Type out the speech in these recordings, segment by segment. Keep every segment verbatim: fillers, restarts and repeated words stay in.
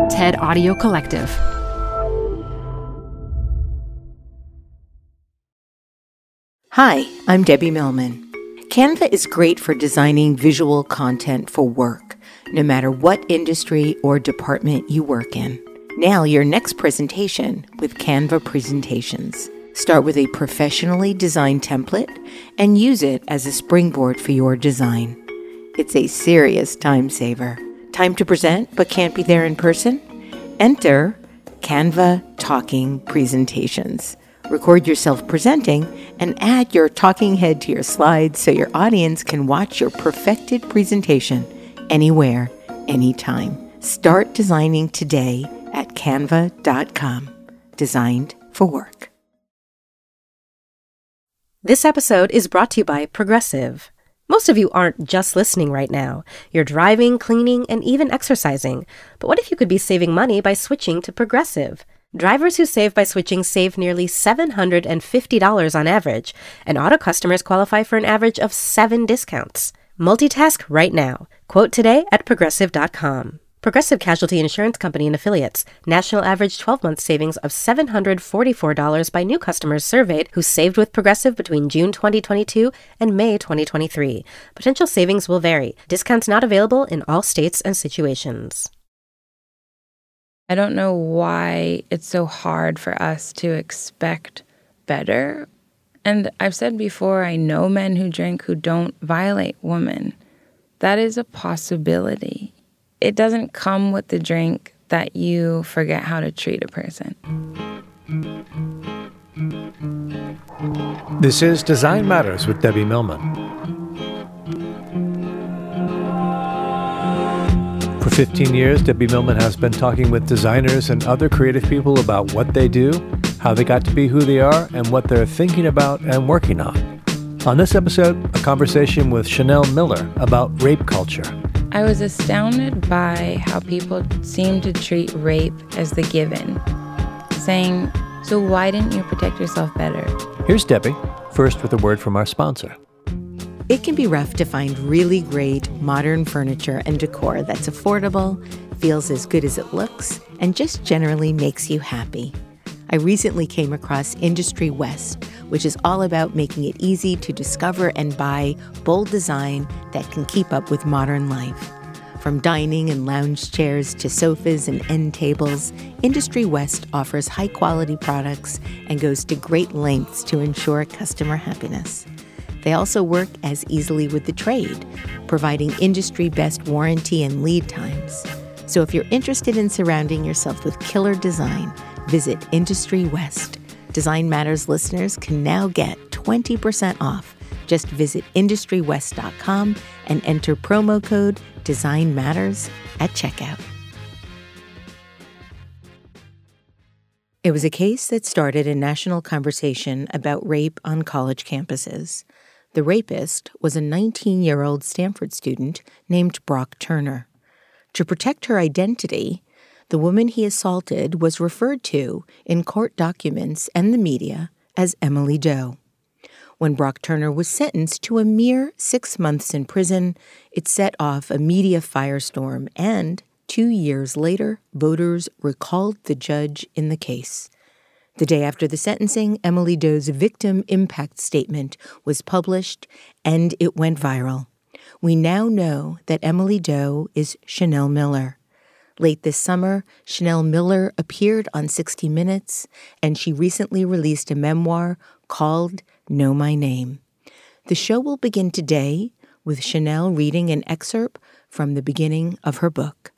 TED Audio Collective. Hi, I'm Debbie Millman. Canva is great for designing visual content for work, no matter what industry or department you work in. Nail your next presentation with Canva Presentations. Start with a professionally designed template and use it as a springboard for your design. It's a serious time saver. Time to present but can't be there in person? Enter Canva Talking Presentations. Record yourself presenting and add your talking head to your slides so your audience can watch your perfected presentation anywhere, anytime. Start designing today at canva dot com. Designed for work. This episode is brought to you by Progressive. Most of you aren't just listening right now. You're driving, cleaning, and even exercising. But what if you could be saving money by switching to Progressive? Drivers who save by switching save nearly seven hundred fifty dollars on average, and auto customers qualify for an average of seven discounts. Multitask right now. Quote today at progressive dot com. Progressive Casualty Insurance Company and Affiliates. National average twelve-month savings of seven hundred forty-four dollars by new customers surveyed who saved with Progressive between June twenty twenty-two and May twenty twenty-three. Potential savings will vary. Discounts not available in all states and situations. I don't know why it's so hard for us to expect better. And I've said before, I know men who drink who don't violate women. That is a possibility. It doesn't come with the drink that you forget how to treat a person. This is Design Matters with Debbie Millman. For fifteen years, Debbie Millman has been talking with designers and other creative people about what they do, how they got to be who they are, and what they're thinking about and working on. On this episode, a conversation with Chanel Miller about rape culture. I was astounded by how people seem to treat rape as the given, saying, so why didn't you protect yourself better? Here's Debbie, first with a word from our sponsor. It can be rough to find really great modern furniture and decor that's affordable, feels as good as it looks, and just generally makes you happy. I recently came across Industry West, which is all about making it easy to discover and buy bold design that can keep up with modern life. From dining and lounge chairs to sofas and end tables, Industry West offers high-quality products and goes to great lengths to ensure customer happiness. They also work as easily with the trade, providing industry-best warranty and lead times. So if you're interested in surrounding yourself with killer design, visit Industry West. Design Matters listeners can now get twenty percent off. Just visit industry west dot com and enter promo code Design Matters at checkout. It was a case that started a national conversation about rape on college campuses. The rapist was a nineteen-year-old Stanford student named Brock Turner. To protect her identity, the woman he assaulted was referred to in court documents and the media as Emily Doe. When Brock Turner was sentenced to a mere six months in prison, it set off a media firestorm, and two years later, voters recalled the judge in the case. The day after the sentencing, Emily Doe's victim impact statement was published, and it went viral. We now know that Emily Doe is Chanel Miller. Late this summer, Chanel Miller appeared on sixty minutes, and she recently released a memoir called Know My Name. The show will begin today with Chanel reading an excerpt from the beginning of her book.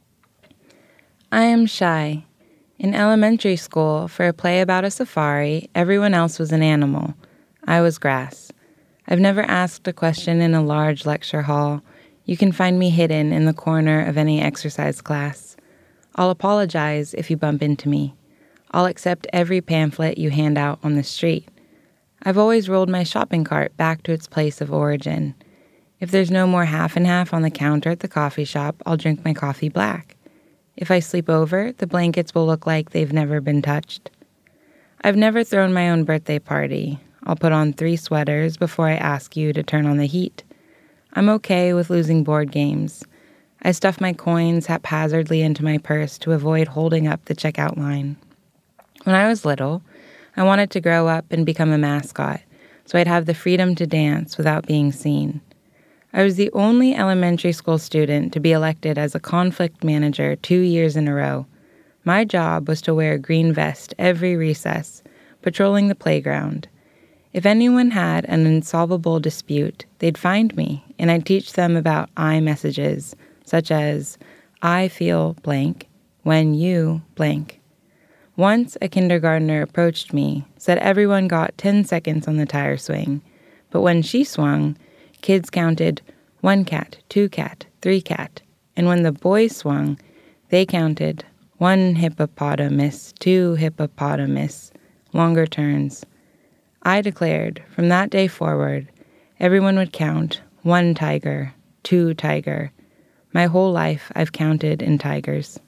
I am shy. In elementary school, for a play about a safari, everyone else was an animal. I was grass. I've never asked a question in a large lecture hall. You can find me hidden in the corner of any exercise class. I'll apologize if you bump into me. I'll accept every pamphlet you hand out on the street. I've always rolled my shopping cart back to its place of origin. If there's no more half and half on the counter at the coffee shop, I'll drink my coffee black. If I sleep over, the blankets will look like they've never been touched. I've never thrown my own birthday party. I'll put on three sweaters before I ask you to turn on the heat. I'm okay with losing board games. I stuffed my coins haphazardly into my purse to avoid holding up the checkout line. When I was little, I wanted to grow up and become a mascot, so I'd have the freedom to dance without being seen. I was the only elementary school student to be elected as a conflict manager two years in a row. My job was to wear a green vest every recess, patrolling the playground. If anyone had an insolvable dispute, they'd find me, and I'd teach them about I messages, such as, I feel blank, when you blank. Once a kindergartner approached me, said everyone got ten seconds on the tire swing, but when she swung, kids counted one cat, two cat, three cat, and when the boys swung, they counted one hippopotamus, two hippopotamus, longer turns. I declared, from that day forward, everyone would count one tiger, two tiger. My whole life I've counted in tigers.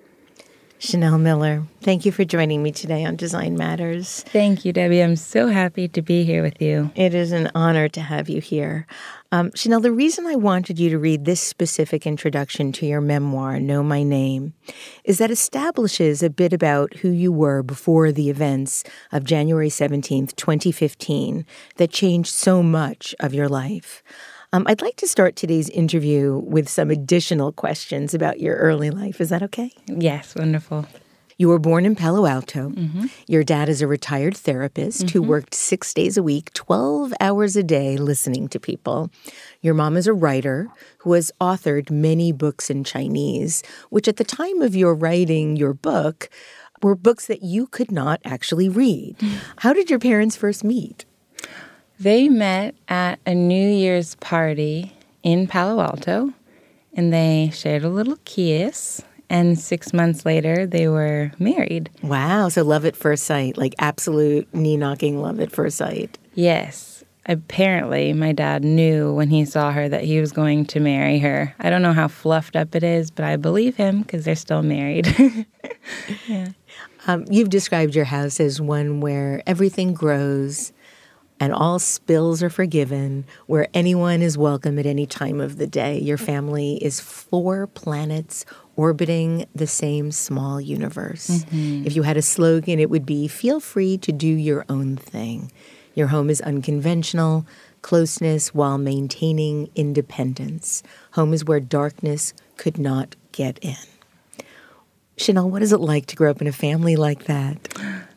Chanel Miller, thank you for joining me today on Design Matters. Thank you, Debbie. I'm so happy to be here with you. It is an honor to have you here. Um, Chanel, the reason I wanted you to read this specific introduction to your memoir, Know My Name, is that establishes a bit about who you were before the events of January seventeenth, twenty fifteen, that changed so much of your life. Um, I'd like to start today's interview with some additional questions about your early life. Is that okay? Yes, wonderful. You were born in Palo Alto. Mm-hmm. Your dad is a retired therapist mm-hmm. who worked six days a week, twelve hours a day listening to people. Your mom is a writer who has authored many books in Chinese, which at the time of your writing your book were books that you could not actually read. Mm-hmm. How did your parents first meet? They met at a New Year's party in Palo Alto, and they shared a little kiss, and six months later, they were married. Wow, so love at first sight, like absolute knee-knocking love at first sight. Yes. Apparently, my dad knew when he saw her that he was going to marry her. I don't know how fluffed up it is, but I believe him because they're still married. Yeah. Um, you've described your house as one where everything grows and all spills are forgiven, where anyone is welcome at any time of the day. Your family is four planets orbiting the same small universe. Mm-hmm. If you had a slogan, it would be, feel free to do your own thing. Your home is unconventional, closeness while maintaining independence. Home is where darkness could not get in. Chanel, what is it like to grow up in a family like that?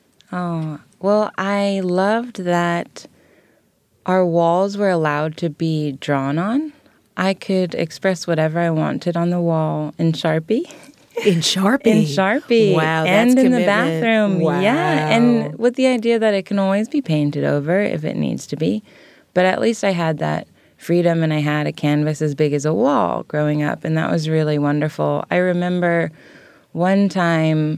Oh, well, I loved that our walls were allowed to be drawn on. I could express whatever I wanted on the wall in Sharpie. In Sharpie? In Sharpie. Wow, that's And in commitment. the bathroom. Wow. Yeah, and with the idea that it can always be painted over if it needs to be. But at least I had that freedom, and I had a canvas as big as a wall growing up, and that was really wonderful. I remember one time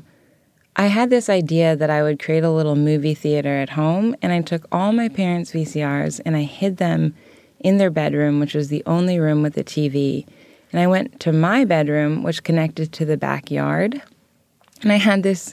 I had this idea that I would create a little movie theater at home, and I took all my parents' V C Rs and I hid them in their bedroom, which was the only room with a T V. And I went to my bedroom, which connected to the backyard, and I had this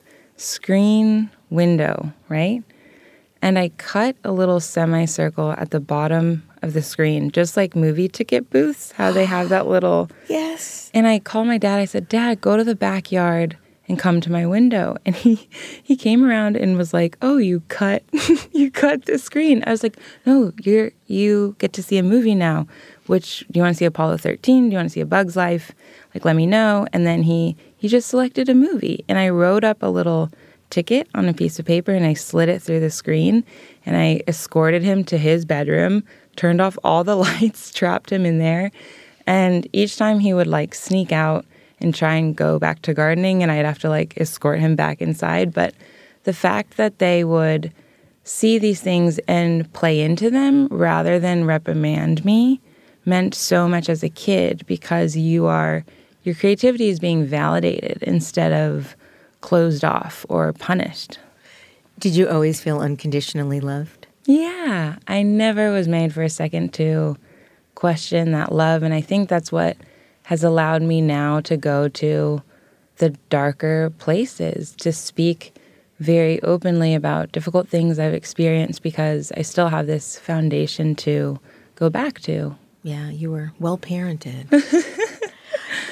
screen window, right? And I cut a little semicircle at the bottom of the screen, just like movie ticket booths, how they have that little... Yes. And I called my dad. I said, Dad, go to the backyard and come to my window. And he, he came around and was like, oh, you cut you cut the screen. I was like, no, you're you get to see a movie now. Which, do you want to see Apollo thirteen? Do you want to see A Bug's Life? Like, let me know. And then he, he just selected a movie. And I wrote up a little ticket on a piece of paper and I slid it through the screen. And I escorted him to his bedroom, turned off all the lights, trapped him in there. And each time he would, like, sneak out and try and go back to gardening, and I'd have to, like, escort him back inside. But the fact that they would see these things and play into them rather than reprimand me meant so much as a kid, because you are, your creativity is being validated instead of closed off or punished. Did you always feel unconditionally loved? Yeah. I never was made for a second to question that love, and I think that's what has allowed me now to go to the darker places, to speak very openly about difficult things I've experienced, because I still have this foundation to go back to. Yeah, you were well parented.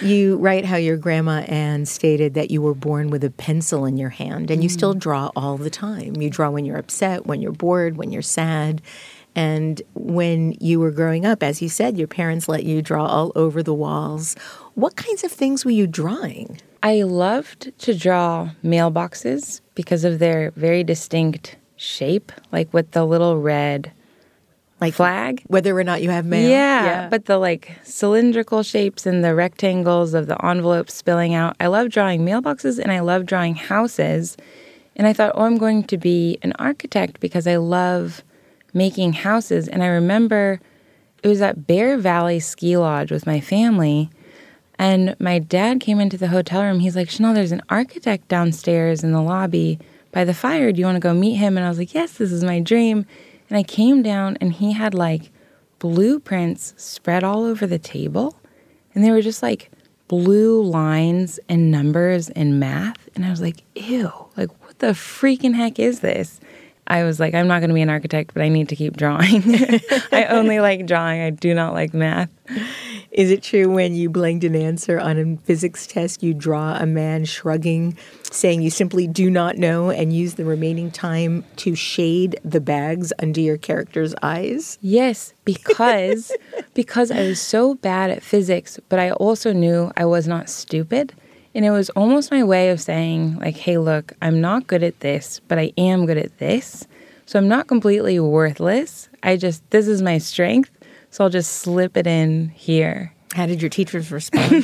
You write how your grandma Anne stated that you were born with a pencil in your hand, and you mm. still draw all the time. You draw when you're upset, when you're bored, when you're sad. And when you were growing up, as you said, your parents let you draw all over the walls. What kinds of things were you drawing? I loved to draw mailboxes because of their very distinct shape, like with the little red like flag. Whether or not you have mail. Yeah, yeah, but the like cylindrical shapes and the rectangles of the envelopes spilling out. I love drawing mailboxes and I love drawing houses. And I thought, oh, I'm going to be an architect because I love making houses. And I remember it was at Bear Valley Ski Lodge with my family. And my dad came into the hotel room. He's like, Chanel, there's an architect downstairs in the lobby by the fire. Do you want to go meet him? And I was like, yes, this is my dream. And I came down and he had like blueprints spread all over the table. And they were just like blue lines and numbers and math. And I was like, ew, like what the freaking heck is this? I was like, I'm not going to be an architect, but I need to keep drawing. I only like drawing. I do not like math. Is it true when you blanked an answer on a physics test, you draw a man shrugging, saying you simply do not know, and use the remaining time to shade the bags under your character's eyes? Yes, because because I was so bad at physics, but I also knew I was not stupid. And it was almost my way of saying, like, hey, look, I'm not good at this, but I am good at this. So I'm not completely worthless. I just, this is my strength. So I'll just slip it in here. How did your teachers respond?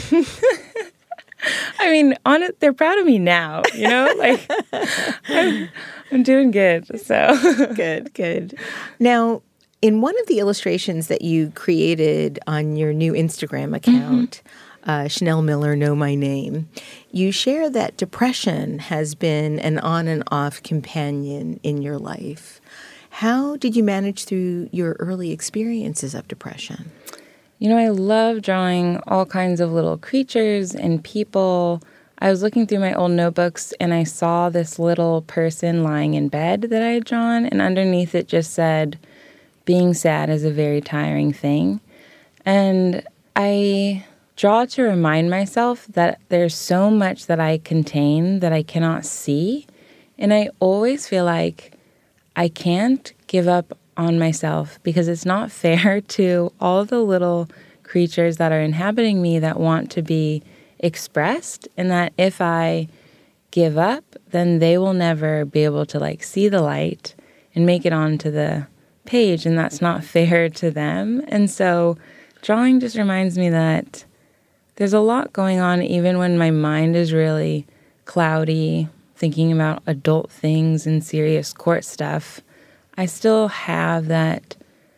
I mean, on it, they're proud of me now, you know? Like, I'm, I'm doing good, so. Good, good. Now, in one of the illustrations that you created on your new Instagram account, mm-hmm. uh, Chanel Miller, Know My Name, you share that depression has been an on and off companion in your life. How did you manage through your early experiences of depression? You know, I love drawing all kinds of little creatures and people. I was looking through my old notebooks and I saw this little person lying in bed that I had drawn, and underneath it just said, being sad is a very tiring thing. And I draw to remind myself that there's so much that I contain that I cannot see. And I always feel like I can't give up on myself because it's not fair to all the little creatures that are inhabiting me that want to be expressed, and that if I give up, then they will never be able to like see the light and make it onto the page, and that's not fair to them. And so drawing just reminds me that there's a lot going on even when my mind is really cloudy, thinking about adult things and serious court stuff. I still have that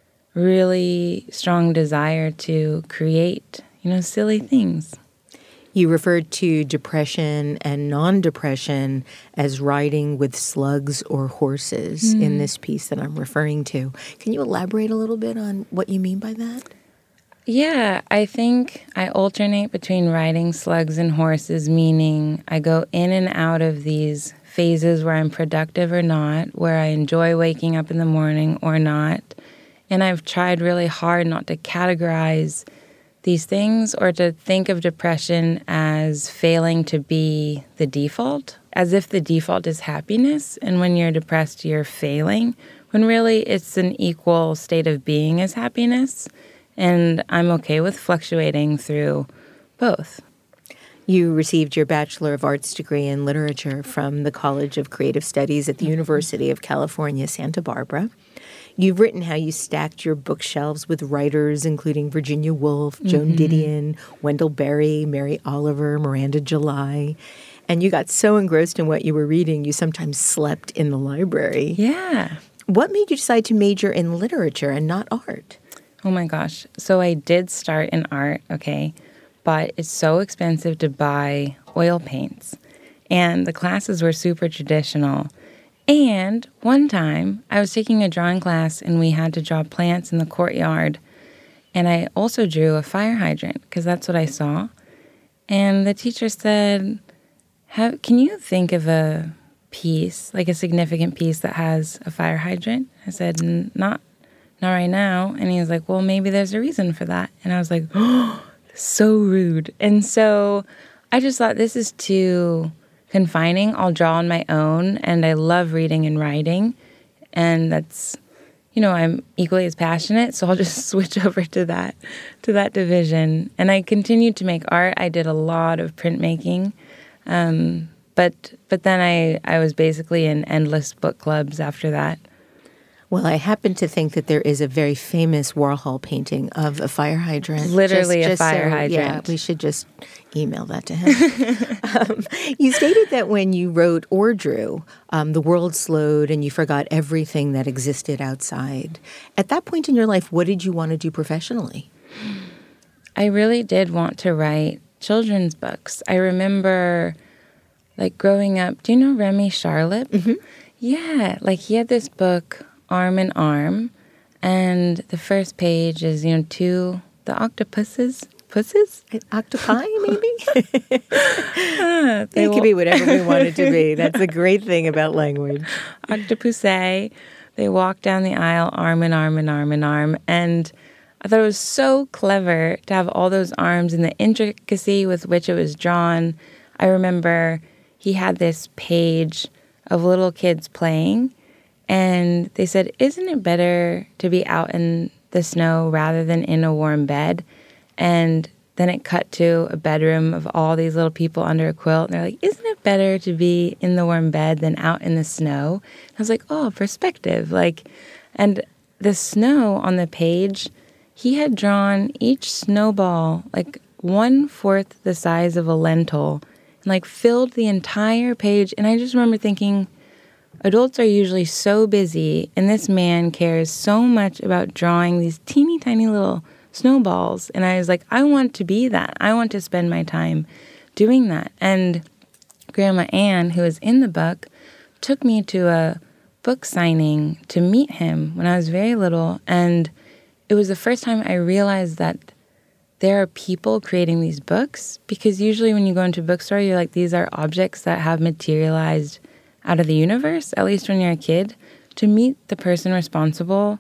really strong desire to create, you know, silly things. You referred to depression and non-depression as riding with slugs or horses mm. in this piece that I'm referring to. Can you elaborate a little bit on what you mean by that? Yeah, I think I alternate between riding slugs and horses, meaning I go in and out of these phases where I'm productive or not, where I enjoy waking up in the morning or not. And I've tried really hard not to categorize these things or to think of depression as failing to be the default, as if the default is happiness. And when you're depressed, you're failing, when really it's an equal state of being as happiness. And I'm okay with fluctuating through both. You received your Bachelor of Arts degree in literature from the College of Creative Studies at the mm-hmm. University of California, Santa Barbara. You've written how you stacked your bookshelves with writers including Virginia Woolf, Joan mm-hmm. Didion, Wendell Berry, Mary Oliver, Miranda July. And you got so engrossed in what you were reading, you sometimes slept in the library. Yeah. What made you decide to major in literature and not art? Oh my gosh. So I did start in art, okay, but it's so expensive to buy oil paints. And the classes were super traditional. And one time I was taking a drawing class and we had to draw plants in the courtyard. And I also drew a fire hydrant because that's what I saw. And the teacher said, Have, can you think of a piece, like a significant piece that has a fire hydrant? I said, not Not right now. And he was like, well, maybe there's a reason for that. And I was like, oh, so rude. And so I just thought, this is too confining. I'll draw on my own, and I love reading and writing. And that's, you know, I'm equally as passionate, so I'll just switch over to that, to that division. And I continued to make art. I did a lot of printmaking. Um, but but then I, I was basically in endless book clubs after that. Well, I happen to think that there is a very famous Warhol painting of a fire hydrant. Literally just, a just fire so, hydrant. Yeah, we should just email that to him. um, you stated that when you wrote or drew, um, the world slowed and you forgot everything that existed outside. At that point in your life, what did you want to do professionally? I really did want to write children's books. I remember, like, growing up, do you know Remy Charlotte? Mm-hmm. Yeah, like he had this book, Arm in Arm, and the first page is, you know, two, the octopuses, pusses? Octopi, maybe? uh, it could will- be whatever we want it to be. That's the great thing about language. Octopusae. They walk down the aisle, arm in arm and arm in arm, and I thought it was so clever to have all those arms and the intricacy with which it was drawn. I remember he had this page of little kids playing, and they said, isn't it better to be out in the snow rather than in a warm bed? And then it cut to a bedroom of all these little people under a quilt. And they're like, isn't it better to be in the warm bed than out in the snow? And I was like, oh, perspective. Like, and the snow on the page, he had drawn each snowball like one-fourth the size of a lentil and like filled the entire page. And I just remember thinking, adults are usually so busy, and this man cares so much about drawing these teeny tiny little snowballs. And I was like, I want to be that. I want to spend my time doing that. And Grandma Ann, who was in the book, took me to a book signing to meet him when I was very little. And it was the first time I realized that there are people creating these books, because usually when you go into a bookstore, you're like, these are objects that have materialized out of the universe, at least when you're a kid. To meet the person responsible,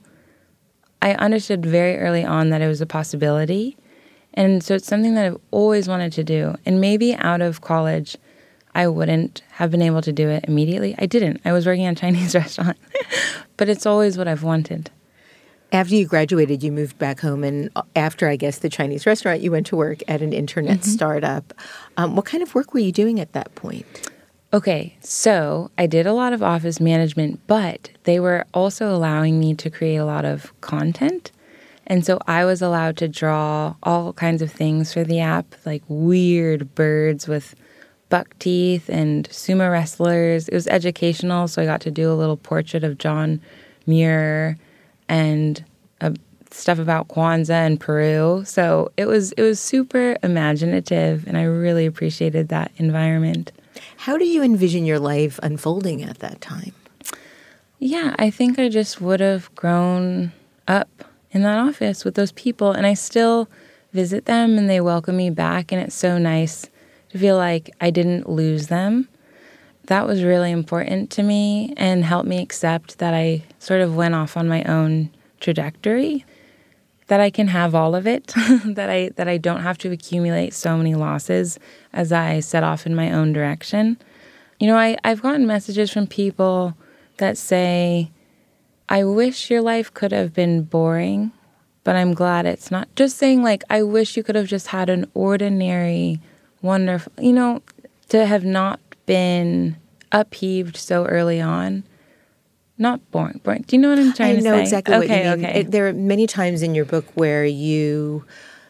I understood very early on that it was a possibility. And so it's something that I've always wanted to do. And maybe out of college, I wouldn't have been able to do it immediately. I didn't. I was working at a Chinese restaurant. But it's always what I've wanted. After you graduated, you moved back home. And after, I guess, the Chinese restaurant, you went to work at an internet mm-hmm. startup. Um, what kind of work were you doing at that point? Okay, so I did a lot of office management, but they were also allowing me to create a lot of content. And so I was allowed to draw all kinds of things for the app, like weird birds with buck teeth and sumo wrestlers. It was educational, so I got to do a little portrait of John Muir and uh, stuff about Kwanzaa and Peru. So it was it was super imaginative, and I really appreciated that environment. How do you envision your life unfolding at that time? Yeah, I think I just would have grown up in that office with those people, and I still visit them and they welcome me back, and it's so nice to feel like I didn't lose them. That was really important to me and helped me accept that I sort of went off on my own trajectory, that I can have all of it, that I that I don't have to accumulate so many losses as I set off in my own direction. You know, I, I've gotten messages from people that say, I wish your life could have been boring, but I'm glad it's not. Just saying, like, I wish you could have just had an ordinary, wonderful, you know, to have not been upheaved so early on. Not boring. boring. Do you know what I'm trying I to say? I know exactly okay, what you mean. Okay. It, there are many times in your book where you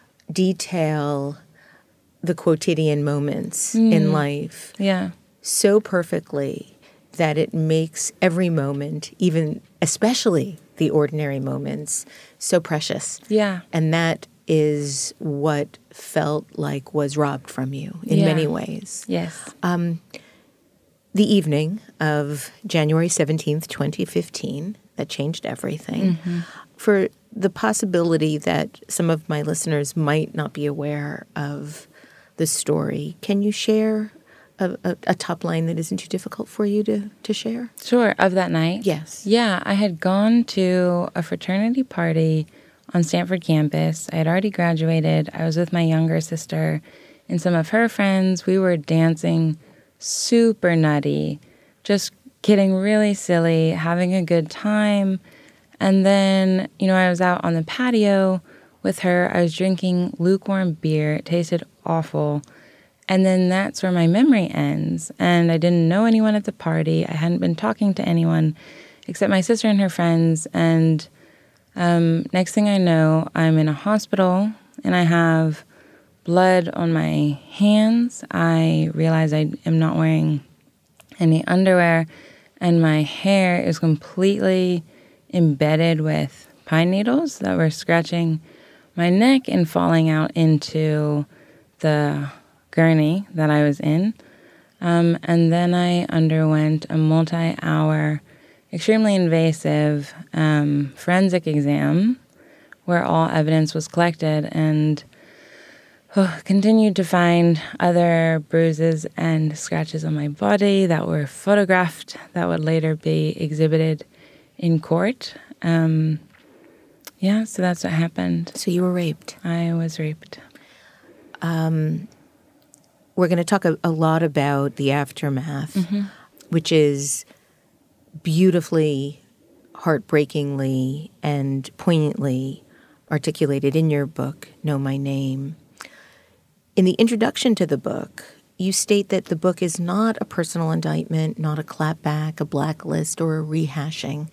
detail the quotidian moments mm. in life yeah. so perfectly that it makes every moment, even especially the ordinary moments, so precious. Yeah. And that is what felt like was robbed from you in yeah. many ways. Yes. Um, the evening of January seventeenth, twenty fifteen, that changed everything. Mm-hmm. For the possibility that some of my listeners might not be aware of the story, can you share a, a, a top line that isn't too difficult for you to, to share? Sure. Of that night? Yes. Yeah. I had gone to a fraternity party on Stanford campus. I had already graduated. I was with my younger sister and some of her friends. We were dancing super nutty, just getting really silly, having a good time. And then, you know, I was out on the patio with her. I was drinking lukewarm beer. It tasted awful. And then that's where my memory ends. And I didn't know anyone at the party. I hadn't been talking to anyone except my sister and her friends. And um, next thing I know, I'm in a hospital and I have blood on my hands. I realize I am not wearing any underwear, and my hair is completely embedded with pine needles that were scratching my neck and falling out into the gurney that I was in. Um, and then I underwent a multi-hour, extremely invasive um, forensic exam where all evidence was collected, and oh, continued to find other bruises and scratches on my body that were photographed that would later be exhibited in court. Um, yeah, so that's what happened. So you were raped. I was raped. Um, we're going to talk a, a lot about the aftermath, mm-hmm. which is beautifully, heartbreakingly, and poignantly articulated in your book, Know My Name. In the introduction to the book, you state that the book is not a personal indictment, not a clapback, a blacklist, or a rehashing.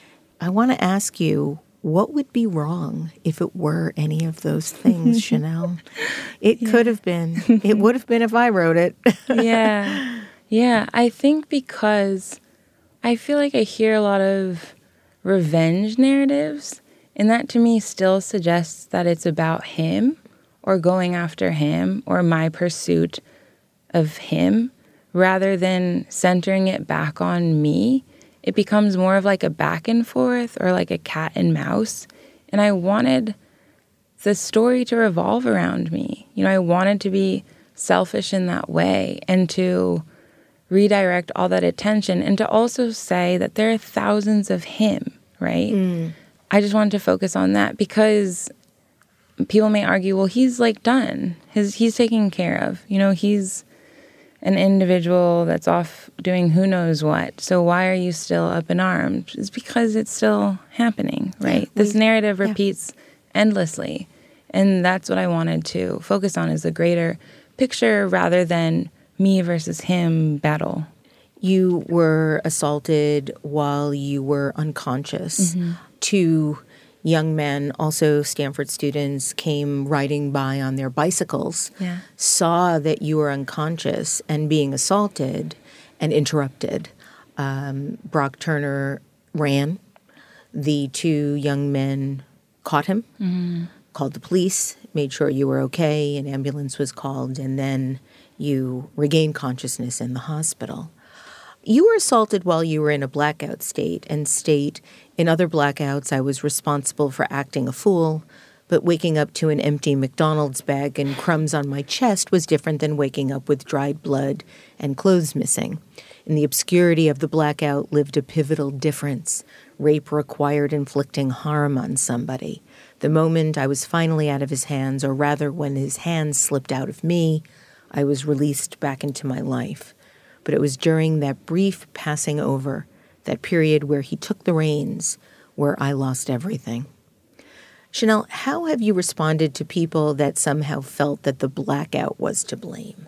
I want to ask you, what would be wrong if it were any of those things, Chanel? It yeah. could have been. It would have been if I wrote it. yeah. Yeah. I think because I feel like I hear a lot of revenge narratives, and that to me still suggests that it's about him or going after him or my pursuit of him rather than centering it back on me. It becomes more of like a back and forth or like a cat and mouse. And I wanted the story to revolve around me. You know, I wanted to be selfish in that way and to redirect all that attention and to also say that there are thousands of him, right? Mm. I just wanted to focus on that because people may argue, well, he's like done. His, he's taken care of. You know, he's an individual that's off doing who knows what. So why are you still up in arms? It's because it's still happening, right? Yeah, we, this narrative repeats yeah. endlessly. And that's what I wanted to focus on, is the greater picture rather than me versus him battle. You were assaulted while you were unconscious. Mm-hmm. Two young men, also Stanford students, came riding by on their bicycles, yeah. saw that you were unconscious and being assaulted and interrupted. Um, Brock Turner ran. The two young men caught him, mm-hmm. called the police, made sure you were okay, an ambulance was called, and then you regained consciousness in the hospital. You were assaulted while you were in a blackout state, and state, in other blackouts, I was responsible for acting a fool, but waking up to an empty McDonald's bag and crumbs on my chest was different than waking up with dried blood and clothes missing. In the obscurity of the blackout lived a pivotal difference. Rape required inflicting harm on somebody. The moment I was finally out of his hands, or rather when his hands slipped out of me, I was released back into my life. But it was during that brief passing over, that period where he took the reins, where I lost everything. Chanel, how have you responded to people that somehow felt that the blackout was to blame?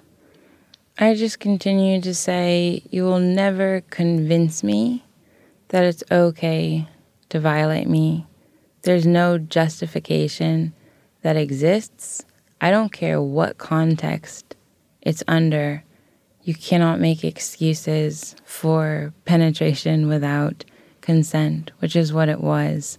I just continue to say, you will never convince me that it's okay to violate me. There's no justification that exists. I don't care what context it's under. You cannot make excuses for penetration without consent, which is what it was.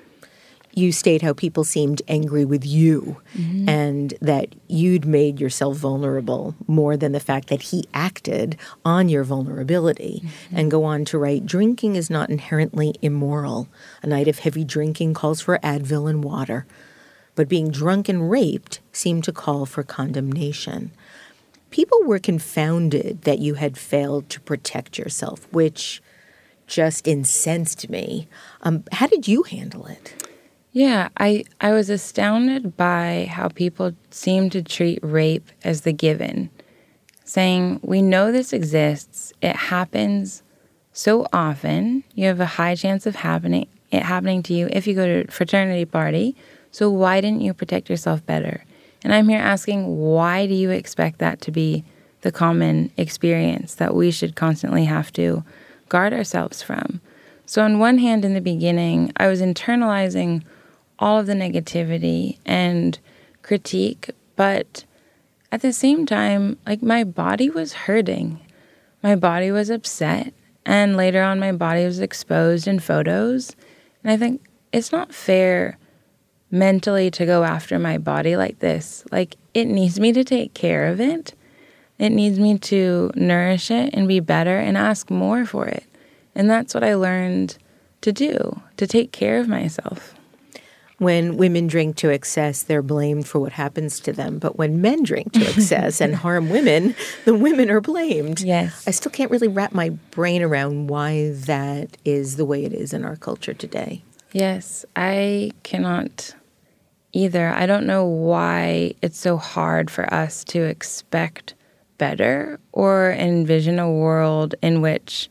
You state how people seemed angry with you, mm-hmm. and that you'd made yourself vulnerable more than the fact that he acted on your vulnerability. Mm-hmm. And go on to write, drinking is not inherently immoral. A night of heavy drinking calls for Advil and water. But being drunk and raped seemed to call for condemnation. People were confounded that you had failed to protect yourself, which just incensed me. Um, how did you handle it? Yeah, I, I was astounded by how people seem to treat rape as the given, saying, we know this exists, it happens so often, you have a high chance of happening it happening to you if you go to a fraternity party, so why didn't you protect yourself better? And I'm here asking, why do you expect that to be the common experience that we should constantly have to guard ourselves from? So on one hand, in the beginning, I was internalizing all of the negativity and critique, but at the same time, like, my body was hurting. My body was upset, and later on my body was exposed in photos. And I think it's not fair mentally to go after my body like this. Like, it needs me to take care of it. It needs me to nourish it and be better and ask more for it. And that's what I learned to do, to take care of myself. When women drink to excess, they're blamed for what happens to them. But when men drink to excess and harm women, the women are blamed. Yes. I still can't really wrap my brain around why that is the way it is in our culture today. Yes, I cannot either. I don't know why it's so hard for us to expect better or envision a world in which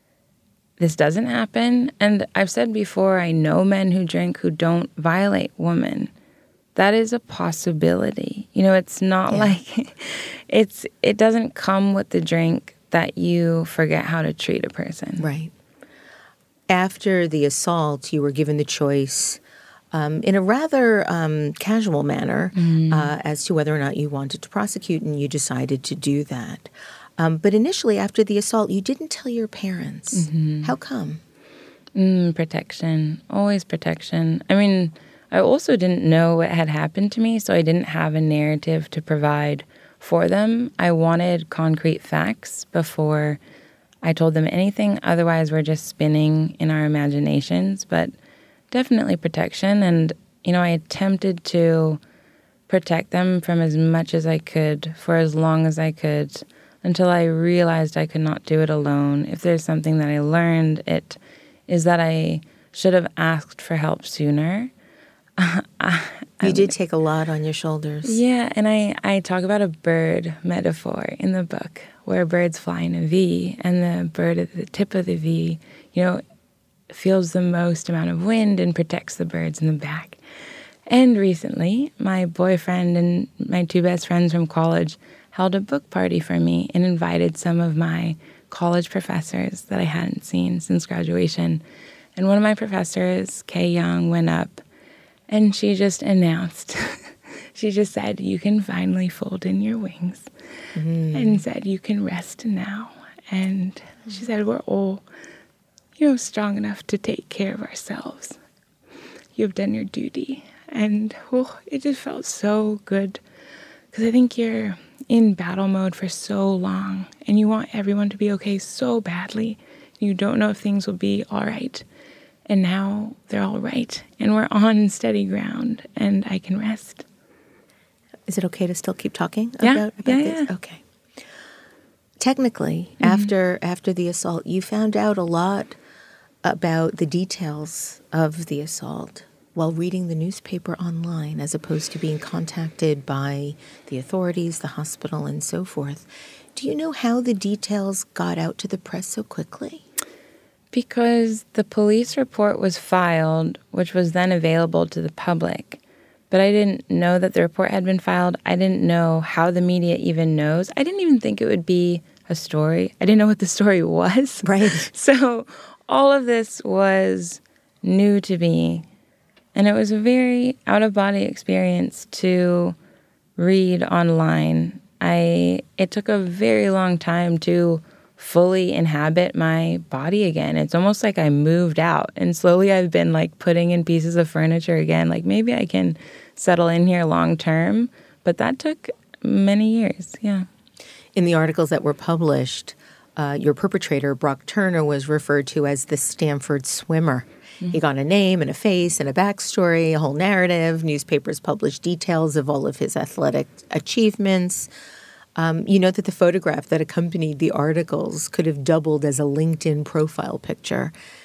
this doesn't happen. And I've said before, I know men who drink who don't violate women. That is a possibility. You know, it's not yeah. like it's it doesn't come with the drink that you forget how to treat a person. Right. After the assault, you were given the choice um, in a rather um, casual manner mm. uh, as to whether or not you wanted to prosecute, and you decided to do that. Um, but initially, after the assault, you didn't tell your parents. Mm-hmm. How come? Mm, protection. Always protection. I mean, I also didn't know what had happened to me, so I didn't have a narrative to provide for them. I wanted concrete facts before I told them anything. Otherwise, we're just spinning in our imaginations. But definitely protection. And, you know, I attempted to protect them from as much as I could for as long as I could, until I realized I could not do it alone. If there's something that I learned, it is that I should have asked for help sooner. You did take a lot on your shoulders. Yeah, and I, I talk about a bird metaphor in the book where birds fly in a V, and the bird at the tip of the V, you know, feels the most amount of wind and protects the birds in the back. And recently, my boyfriend and my two best friends from college held a book party for me and invited some of my college professors that I hadn't seen since graduation. And one of my professors, Kay Young, went up and she just announced, she just said, you can finally fold in your wings, mm. and said, you can rest now. And she said, we're all, you know, strong enough to take care of ourselves. You've done your duty. And oh, it just felt so good, because I think you're in battle mode for so long and you want everyone to be okay so badly. You don't know if things will be all right. And now they're all right and we're on steady ground and I can rest. Is it okay to still keep talking yeah. about, about yeah, this? Yeah. Okay. Technically, mm-hmm. after after the assault, you found out a lot about the details of the assault while reading the newspaper online, as opposed to being contacted by the authorities, the hospital, and so forth. Do you know how the details got out to the press so quickly? Because the police report was filed, which was then available to the public. But I didn't know that the report had been filed. I didn't know how the media even knows. I didn't even think it would be a story. I didn't know what the story was. Right. So all of this was new to me. And it was a very out-of-body experience to read online. I it took a very long time to fully inhabit my body again. It's almost like I moved out, and slowly I've been like putting in pieces of furniture again. Like maybe I can settle in here long term, but that took many years. Yeah. In the articles that were published, uh, your perpetrator, Brock Turner, was referred to as the Stanford swimmer. He got a name and a face and a backstory, a whole narrative. Newspapers published details of all of his athletic achievements. Um, you know that the photograph that accompanied the articles could have doubled as a LinkedIn profile picture.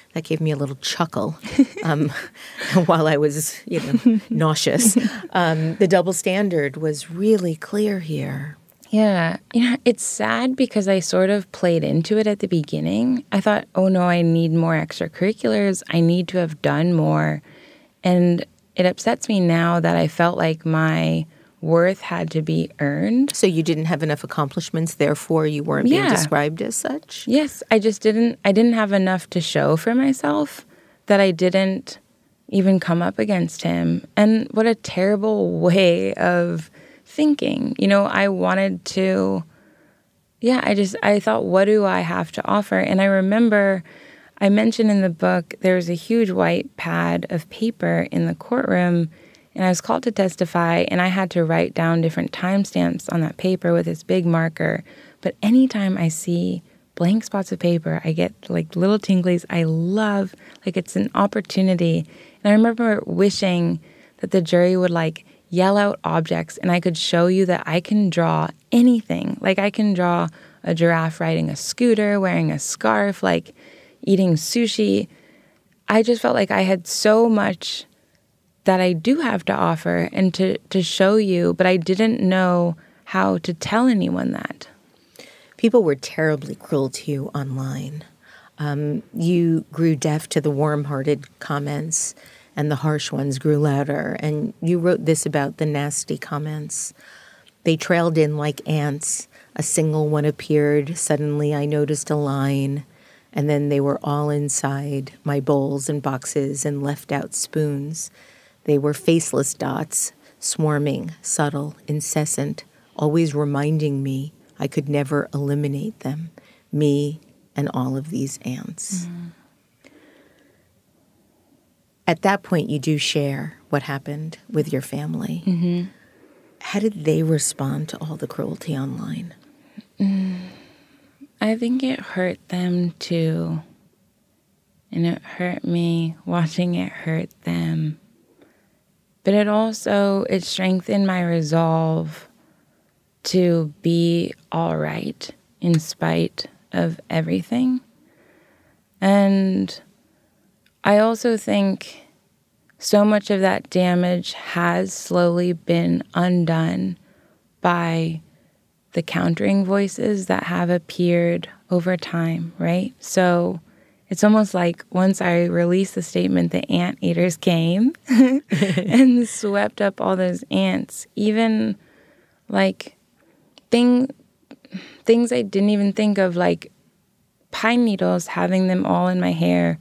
That gave me a little chuckle um, while I was, you know, nauseous. Um, the double standard was really clear here. Yeah. You know, it's sad because I sort of played into it at the beginning. I thought, oh, no, I need more extracurriculars. I need to have done more. And it upsets me now that I felt like my worth had to be earned. So you didn't have enough accomplishments, therefore you weren't yeah. being described as such? Yes. I just didn't, I didn't have enough to show for myself that I didn't even come up against him. And what a terrible way of thinking. You know, I wanted to, yeah, I just, I thought, what do I have to offer? And I remember I mentioned in the book, there was a huge white pad of paper in the courtroom, and I was called to testify, and I had to write down different timestamps on that paper with this big marker. But anytime I see blank spots of paper, I get like little tinglies. I love, like it's an opportunity. And I remember wishing that the jury would like yell out objects and I could show you that I can draw anything. Like I can draw a giraffe riding a scooter, wearing a scarf, like eating sushi. I just felt like I had so much that I do have to offer and to, to show you, but I didn't know how to tell anyone that. People were terribly cruel to you online. Um, you grew deaf to the warm-hearted comments, and the harsh ones grew louder. And you wrote this about the nasty comments. They trailed in like ants. A single one appeared. Suddenly I noticed a line. And then they were all inside my bowls and boxes and left-out spoons. They were faceless dots, swarming, subtle, incessant, always reminding me I could never eliminate them, me and all of these ants. Mm. At that point, you do share what happened with your family. Mm-hmm. How did they respond to all the cruelty online? Mm. I think it hurt them too. And it hurt me watching it hurt them. But it also, it strengthened my resolve to be all right in spite of everything. And I also think so much of that damage has slowly been undone by the countering voices that have appeared over time, right? So it's almost like once I released the statement, the anteaters came and swept up all those ants. Even like thing, things I didn't even think of, like pine needles, having them all in my hair.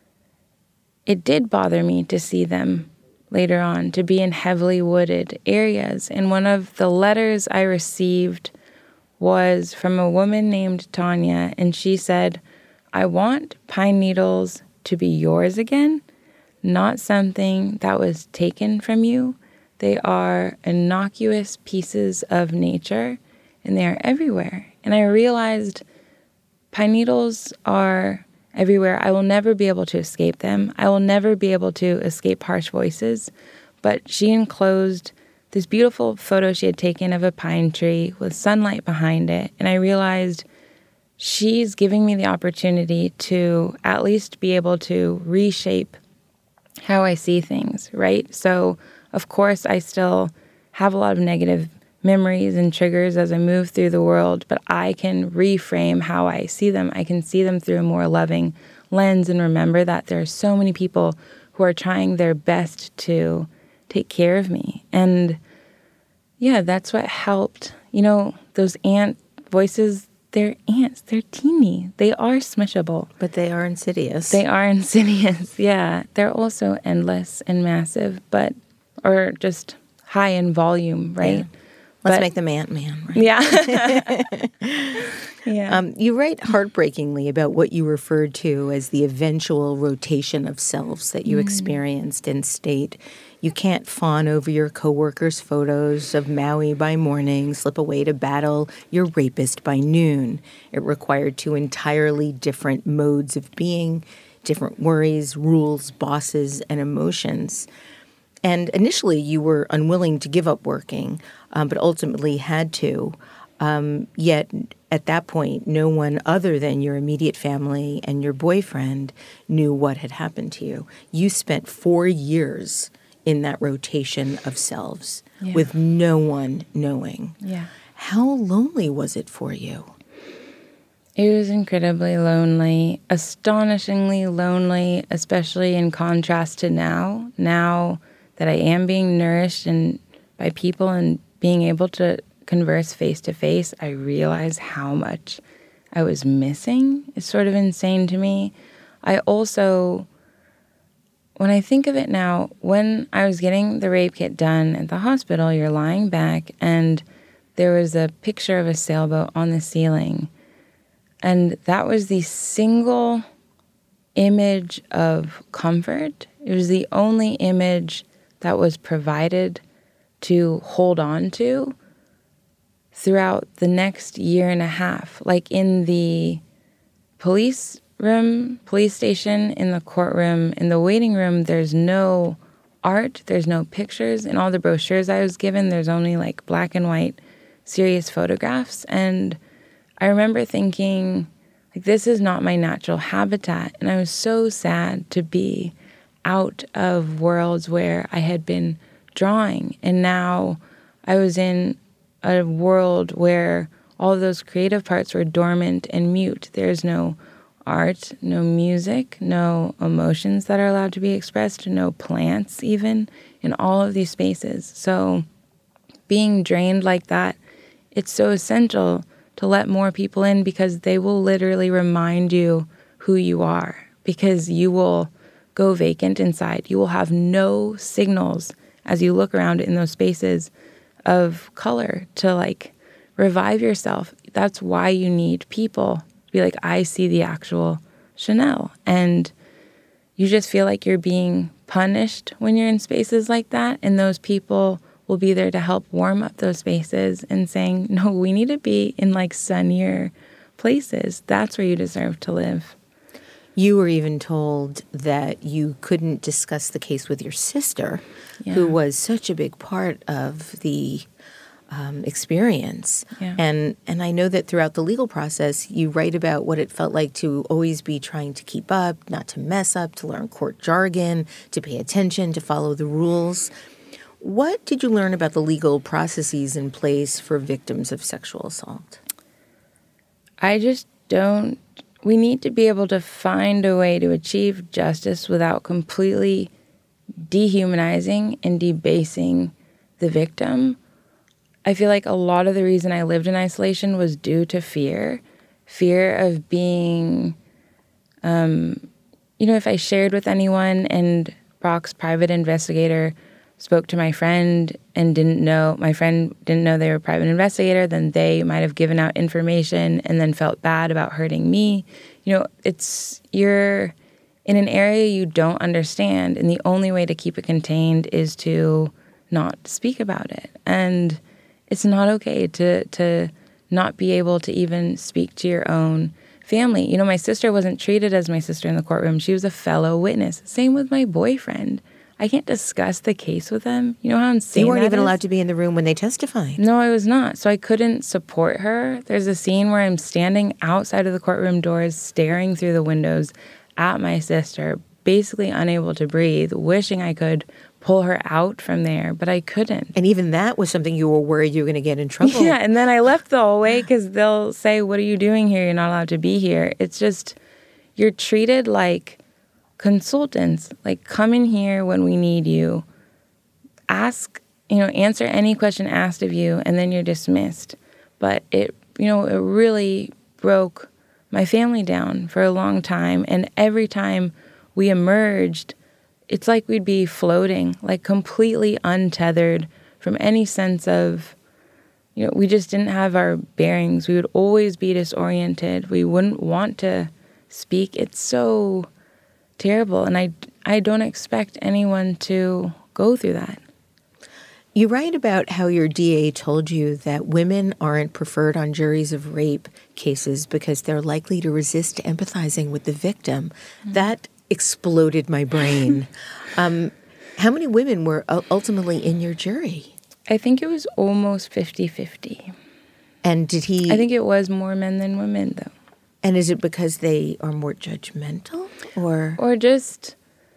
It did bother me to see them later on, to be in heavily wooded areas. And one of the letters I received was from a woman named Tanya, and she said, I want pine needles to be yours again, not something that was taken from you. They are innocuous pieces of nature, and they are everywhere. And I realized pine needles are everywhere. I will never be able to escape them. I will never be able to escape harsh voices. But she enclosed this beautiful photo she had taken of a pine tree with sunlight behind it. And I realized she's giving me the opportunity to at least be able to reshape how I see things, right? So, of course, I still have a lot of negative memories and triggers as I move through the world, but I can reframe how I see them. I can see them through a more loving lens and remember that there are so many people who are trying their best to take care of me. And yeah, that's what helped. You know, those ant voices, they're ants. They're teeny. They are smishable. But they are insidious. They are insidious, yeah. They're also endless and massive, but, or just high in volume, right? Yeah. Let's but, make them Ant-Man, right? Yeah. yeah. Um, you write heartbreakingly about what you referred to as the eventual rotation of selves that you mm. experienced in state. You can't fawn over your coworkers' photos of Maui by morning, slip away to battle your rapist by noon. It required two entirely different modes of being, different worries, rules, bosses, and emotions. And initially, you were unwilling to give up working, um, but ultimately had to. Um, yet at that point, no one other than your immediate family and your boyfriend knew what had happened to you. You spent four years in that rotation of selves yeah. with no one knowing. Yeah. How lonely was it for you? It was incredibly lonely, astonishingly lonely, especially in contrast to now. Now that I am being nourished and by people and being able to converse face to face, I realize how much I was missing. It's sort of insane to me. I also, when I think of it now, when I was getting the rape kit done at the hospital, you're lying back and there was a picture of a sailboat on the ceiling. And that was the single image of comfort. It was the only image that was provided to hold on to throughout the next year and a half. Like in the police room, police station, in the courtroom, in the waiting room, there's no art, there's no pictures. In all the brochures I was given, there's only like black and white serious photographs. And I remember thinking, like, this is not my natural habitat. And I was so sad to be out of worlds where I had been drawing. And now I was in a world where all of those creative parts were dormant and mute. There's no art, no music, no emotions that are allowed to be expressed, no plants even in all of these spaces. So being drained like that, it's so essential to let more people in because they will literally remind you who you are, because you will go vacant inside. You will have no signals as you look around in those spaces of color to like revive yourself. That's why you need people to be like, I see the actual Chanel. And you just feel like you're being punished when you're in spaces like that. And those people will be there to help warm up those spaces and saying, no, we need to be in like sunnier places. That's where you deserve to live. You were even told that you couldn't discuss the case with your sister, yeah. who was such a big part of the um, experience. Yeah. And and I know that throughout the legal process, you write about what it felt like to always be trying to keep up, not to mess up, to learn court jargon, to pay attention, to follow the rules. What did you learn about the legal processes in place for victims of sexual assault? I just don't... We need to be able to find a way to achieve justice without completely dehumanizing and debasing the victim. I feel like a lot of the reason I lived in isolation was due to fear. Fear of being, um, you know, if I shared with anyone and Brock's private investigator spoke to my friend and didn't know, my friend didn't know they were a private investigator, then they might have given out information and then felt bad about hurting me. You know, it's, you're in an area you don't understand, and the only way to keep it contained is to not speak about it. And it's not okay to to not be able to even speak to your own family. You know, my sister wasn't treated as my sister in the courtroom. She was a fellow witness. Same with my boyfriend. I can't discuss the case with them. You know how insane You weren't that even is? allowed to be in the room when they testified. No, I was not. So I couldn't support her. There's a scene where I'm standing outside of the courtroom doors, staring through the windows at my sister, basically unable to breathe, wishing I could pull her out from there, but I couldn't. And even that was something you were worried you were going to get in trouble. Yeah, and then I left the hallway because they'll say, what are you doing here? You're not allowed to be here. It's just, you're treated like consultants, like come in here when we need you, ask, you know, answer any question asked of you, and then you're dismissed. But it, you know, it really broke my family down for a long time. And every time we emerged, it's like we'd be floating, like completely untethered from any sense of, you know, we just didn't have our bearings. We would always be disoriented. We wouldn't want to speak. It's so terrible. And I, I don't expect anyone to go through that. You write about how your D A told you that women aren't preferred on juries of rape cases because they're likely to resist empathizing with the victim. Mm-hmm. That exploded my brain. um, how many women were ultimately in your jury? I think it was almost fifty-fifty. And did he... I think it was more men than women, though. And is it because they are more judgmental, or... Or just,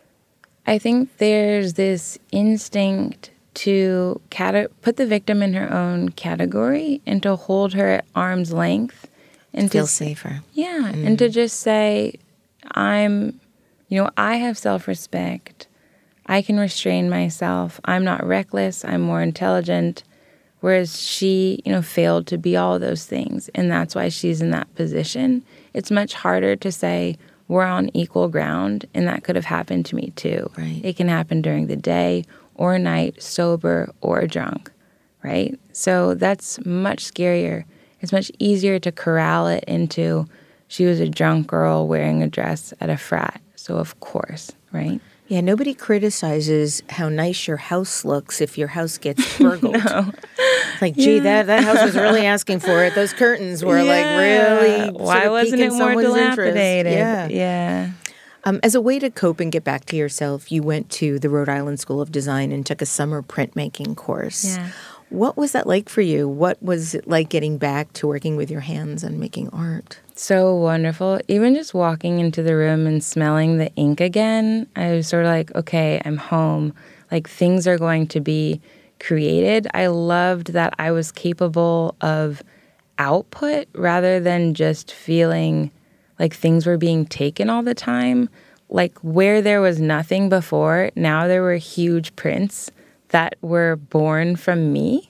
I think there's this instinct to cata- put the victim in her own category and to hold her at arm's length. And feel to, safer. Yeah, Mm. and to just say, I'm, you know, I have self-respect. I can restrain myself. I'm not reckless. I'm more intelligent. Whereas she, you know, failed to be all those things. And that's why she's in that position. It's much harder to say we're on equal ground, and that could have happened to me too. Right. It can happen during the day or night, sober or drunk, right? So that's much scarier. It's much easier to corral it into she was a drunk girl wearing a dress at a frat. So of course, right? Yeah, nobody criticizes how nice your house looks if your house gets burgled. No. Like, gee, Yeah. that, that house was really asking for it. Those curtains were Yeah. like really Why sort of wasn't piquing it more someone's interest. dilapidated? Yeah. Yeah. Um, as a way to cope and get back to yourself, you went to the Rhode Island School of Design and took a summer printmaking course. Yeah. What was that like for you? What was it like getting back to working with your hands and making art? So wonderful. Even just walking into the room and smelling the ink again, I was sort of like, okay, I'm home. Like things are going to be created. I loved that I was capable of output rather than just feeling like things were being taken all the time. Like where there was nothing before, now there were huge prints that were born from me.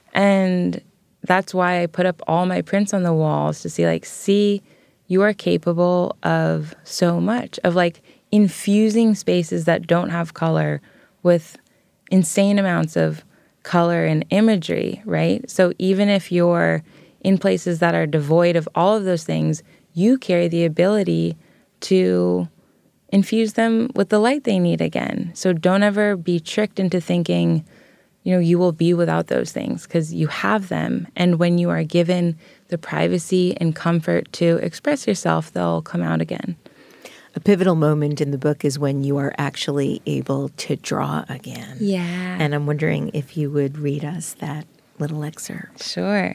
And that's why I put up all my prints on the walls to see, like, see, you are capable of so much, of like infusing spaces that don't have color with insane amounts of color and imagery, right? So even if you're in places that are devoid of all of those things, you carry the ability to infuse them with the light they need again. So don't ever be tricked into thinking, you know, you will be without those things, because you have them. And when you are given the privacy and comfort to express yourself, they'll come out again. A pivotal moment in the book is when you are actually able to draw again. Yeah. And I'm wondering if you would read us that little excerpt. Sure.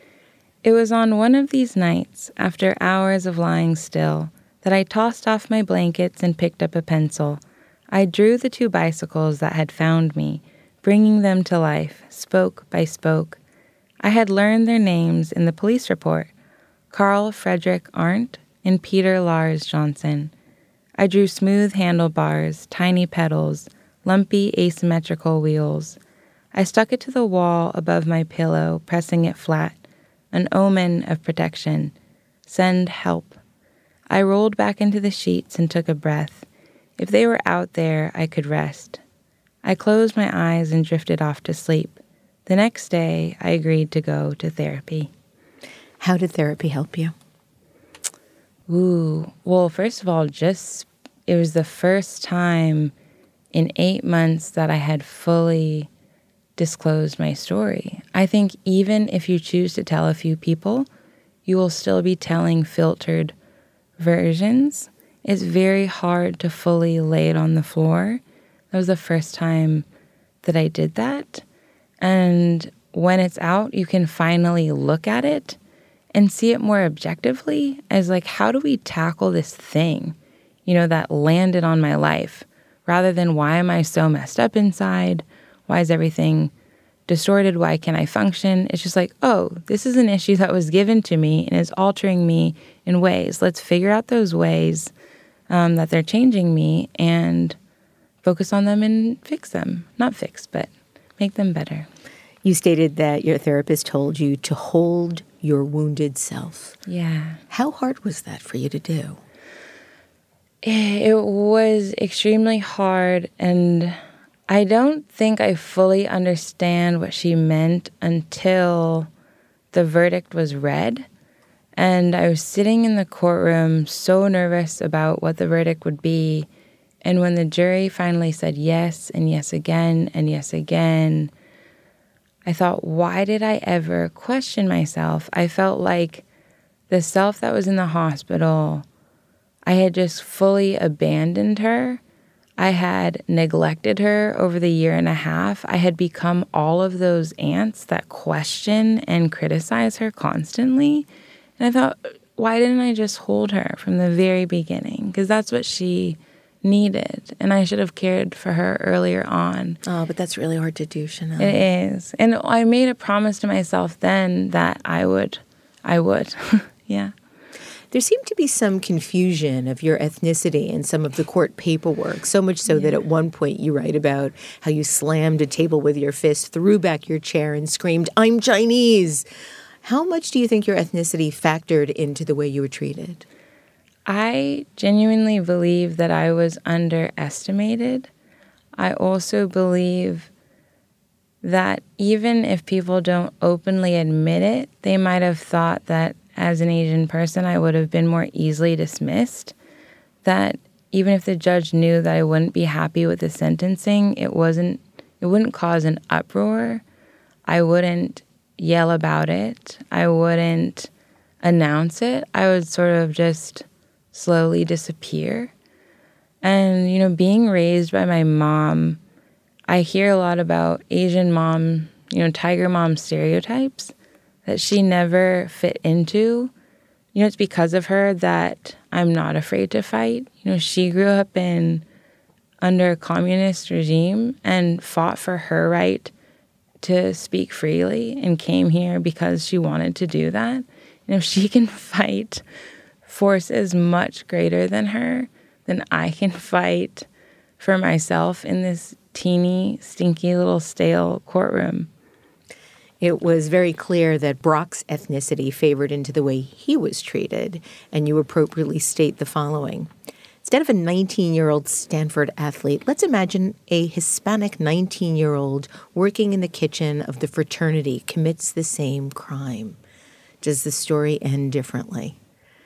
It was on one of these nights, after hours of lying still, that I tossed off my blankets and picked up a pencil. I drew the two bicycles that had found me, bringing them to life, spoke by spoke. I had learned their names in the police report, Carl Frederick Arndt and Peter Lars Johnson. I drew smooth handlebars, tiny pedals, lumpy asymmetrical wheels. I stuck it to the wall above my pillow, pressing it flat, an omen of protection. Send help. I rolled back into the sheets and took a breath. If they were out there, I could rest. I closed my eyes and drifted off to sleep. The next day, I agreed to go to therapy. How did therapy help you? Ooh, well, first of all, just it was the first time in eight months that I had fully disclosed my story. I think even if you choose to tell a few people, you will still be telling filtered versions. It's very hard to fully lay it on the floor. That was the first time that I did that. And when it's out, you can finally look at it and see it more objectively as like, how do we tackle this thing, you know, that landed on my life, rather than why am I so messed up inside? Why is everything distorted? Why can't I function? It's just like, oh, this is an issue that was given to me and is altering me in ways. Let's figure out those ways um, that they're changing me and focus on them and fix them. Not fix, but make them better. You stated that your therapist told you to hold your wounded self. Yeah. How hard was that for you to do? It was extremely hard, and I don't think I fully understand what she meant until the verdict was read. And I was sitting in the courtroom so nervous about what the verdict would be. And when the jury finally said yes and yes again and yes again, I thought, why did I ever question myself? I felt like the self that was in the hospital, I had just fully abandoned her. I had neglected her over the year and a half. I had become all of those aunts that question and criticize her constantly. And I thought, why didn't I just hold her from the very beginning? Because that's what she needed. And I should have cared for her earlier on. Oh, but that's really hard to do, Chanel. It is. And I made a promise to myself then that I would. I would. Yeah. There seemed to be some confusion of your ethnicity in some of the court paperwork, so much so yeah. that at one point you write about how you slammed a table with your fist, threw back your chair, and screamed, "I'm Chinese." How much do you think your ethnicity factored into the way you were treated? I genuinely believe that I was underestimated. I also believe that even if people don't openly admit it, they might have thought that as an Asian person, I would have been more easily dismissed. That even if the judge knew that I wouldn't be happy with the sentencing, it wasn't, it wouldn't cause an uproar. I wouldn't yell about it. I wouldn't announce it. I would sort of just slowly disappear. And, you know, being raised by my mom, I hear a lot about Asian mom, you know, tiger mom stereotypes that she never fit into. You know, it's because of her that I'm not afraid to fight. You know, she grew up in under a communist regime and fought for her right to speak freely and came here because she wanted to do that. And if she can fight forces much greater than her, then I can fight for myself in this teeny, stinky little stale courtroom. It was very clear that Brock's ethnicity favored into the way he was treated, and you appropriately state the following. Instead of a nineteen-year-old Stanford athlete, let's imagine a Hispanic nineteen-year-old working in the kitchen of the fraternity commits the same crime. Does the story end differently?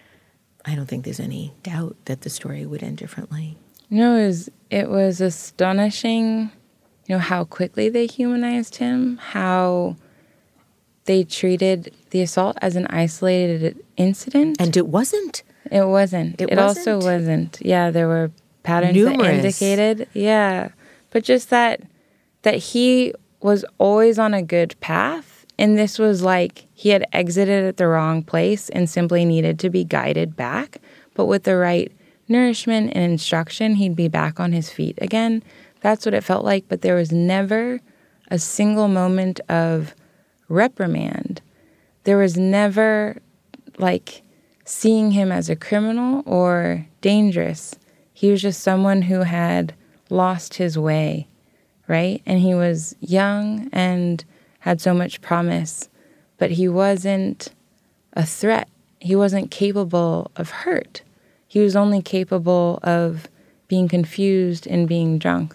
I don't think there's any doubt that the story would end differently. No, it was, it was astonishing, you know, how quickly they humanized him, how they treated the assault as an isolated incident. And it wasn't. It wasn't. It, it wasn't? also wasn't. Yeah, there were patterns Numerous. that indicated. Yeah. But just that that he was always on a good path. And this was like he had exited at the wrong place and simply needed to be guided back. But with the right nourishment and instruction, he'd be back on his feet again. That's what it felt like. But there was never a single moment of reprimand. There was never like seeing him as a criminal or dangerous. He was just someone who had lost his way, right? And he was young and had so much promise, but he wasn't a threat. He wasn't capable of hurt. He was only capable of being confused and being drunk.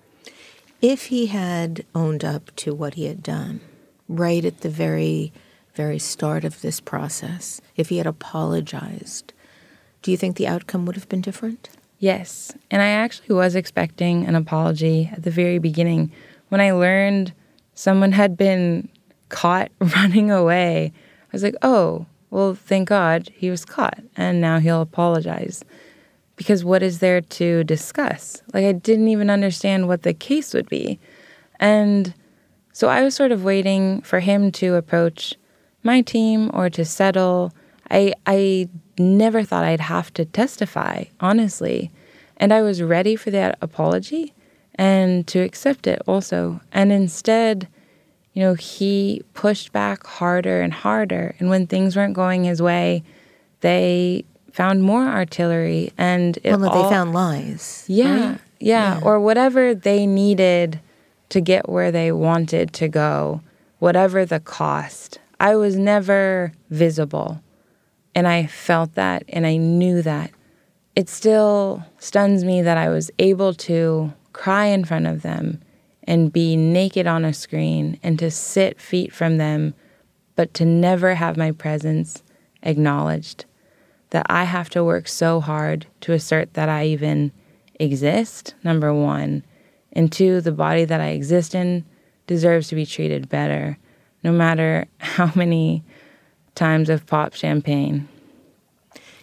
If he had owned up to what he had done, right at the very, very start of this process, if he had apologized, do you think the outcome would have been different? Yes. And I actually was expecting an apology at the very beginning. When I learned someone had been caught running away, I was like, oh, well, thank God he was caught, and now he'll apologize. Because what is there to discuss? Like, I didn't even understand what the case would be. And so I was sort of waiting for him to approach my team or to settle. I I never thought I'd have to testify, honestly. And I was ready for that apology and to accept it also. And instead, you know, he pushed back harder and harder. And when things weren't going his way, they found more artillery. And it well, no, all, they found lies. Yeah, right? yeah, yeah. Or whatever they needed to get where they wanted to go, whatever the cost. I was never visible, and I felt that, and I knew that. It still stuns me that I was able to cry in front of them and be naked on a screen and to sit feet from them, but to never have my presence acknowledged, that I have to work so hard to assert that I even exist, number one. And two, the body that I exist in deserves to be treated better, no matter how many times I've popped champagne.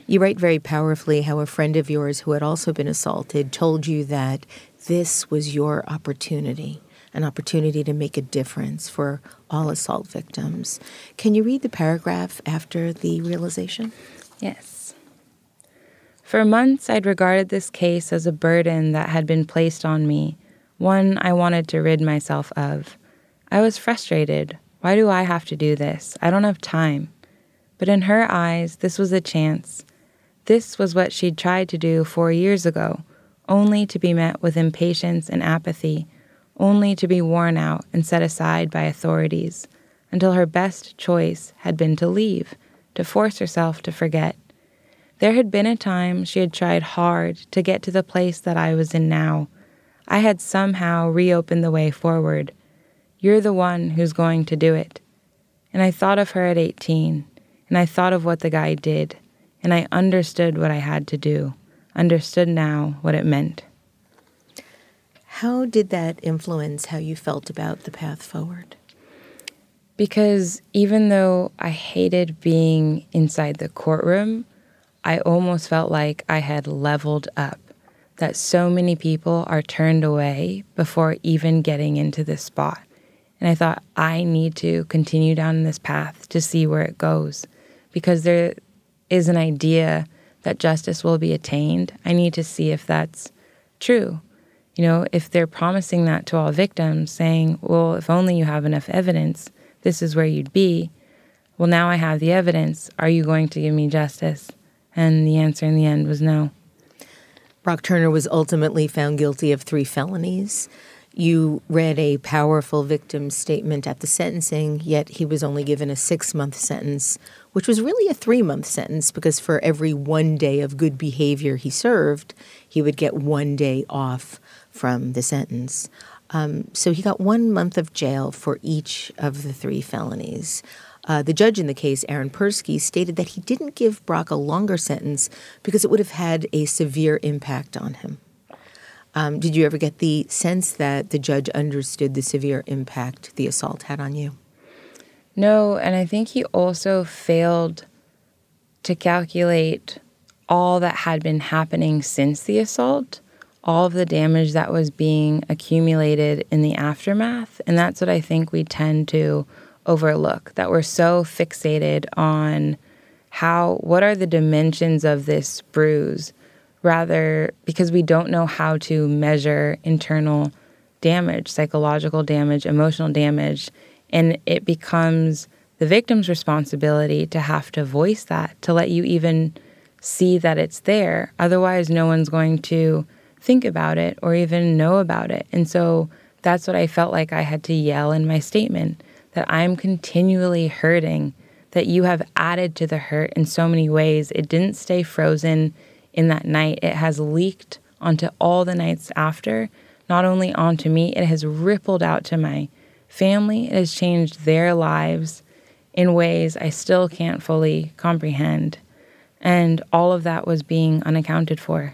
You write very powerfully how a friend of yours who had also been assaulted told you that this was your opportunity, an opportunity to make a difference for all assault victims. Can you read the paragraph after the realization? Yes. For months, I'd regarded this case as a burden that had been placed on me, one I wanted to rid myself of. I was frustrated. Why do I have to do this? I don't have time. But in her eyes, this was a chance. This was what she'd tried to do four years ago, only to be met with impatience and apathy, only to be worn out and set aside by authorities, until her best choice had been to leave, to force herself to forget. There had been a time she had tried hard to get to the place that I was in now. I had somehow reopened the way forward. You're the one who's going to do it. And I thought of her at eighteen, and I thought of what the guy did, and I understood what I had to do, understood now what it meant. How did that influence how you felt about the path forward? Because even though I hated being inside the courtroom, I almost felt like I had leveled up, that so many people are turned away before even getting into this spot. And I thought, I need to continue down this path to see where it goes, because there is an idea that justice will be attained. I need to see if that's true. You know, if they're promising that to all victims, saying, well, if only you have enough evidence, this is where you'd be. Well, now I have the evidence. Are you going to give me justice? And the answer in the end was no. Brock Turner was ultimately found guilty of three felonies. You read a powerful victim statement at the sentencing, yet he was only given a six-month sentence, which was really a three-month sentence because for every one day of good behavior he served, he would get one day off from the sentence. Um, so he got one month of jail for each of the three felonies. Uh, the judge in the case, Aaron Persky, stated that he didn't give Brock a longer sentence because it would have had a severe impact on him. Um, did you ever get the sense that the judge understood the severe impact the assault had on you? No, and I think he also failed to calculate all that had been happening since the assault, all of the damage that was being accumulated in the aftermath. And that's what I think we tend to overlook, that we're so fixated on how, what are the dimensions of this bruise, rather because we don't know how to measure internal damage, psychological damage, emotional damage, and it becomes the victim's responsibility to have to voice that, to let you even see that it's there. Otherwise, no one's going to think about it or even know about it. And so that's what I felt like I had to yell in my statement, that I'm continually hurting, that you have added to the hurt in so many ways. It didn't stay frozen in that night. It has leaked onto all the nights after, not only onto me, it has rippled out to my family. It has changed their lives in ways I still can't fully comprehend. And all of that was being unaccounted for.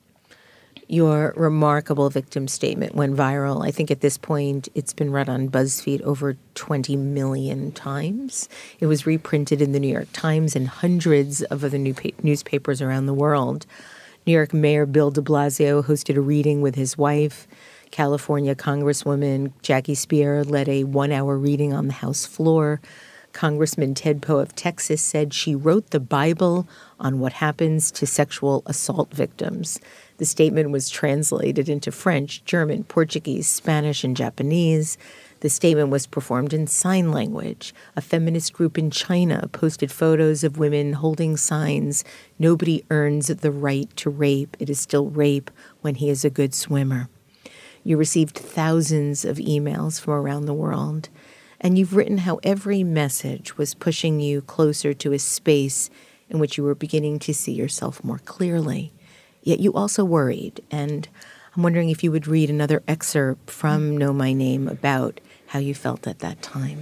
Your remarkable victim statement went viral. I think at this point it's been read on BuzzFeed over twenty million times. It was reprinted in the New York Times and hundreds of other new pa- newspapers around the world. New York Mayor Bill de Blasio hosted a reading with his wife. California Congresswoman Jackie Speier led a one-hour reading on the House floor. Congressman Ted Poe of Texas said she wrote the Bible on what happens to sexual assault victims. The statement was translated into French, German, Portuguese, Spanish, and Japanese. The statement was performed in sign language. A feminist group in China posted photos of women holding signs, "Nobody earns the right to rape. It is still rape when he is a good swimmer." You received thousands of emails from around the world, and you've written how every message was pushing you closer to a space in which you were beginning to see yourself more clearly. Yet you also worried, and I'm wondering if you would read another excerpt from Know My Name about how you felt at that time.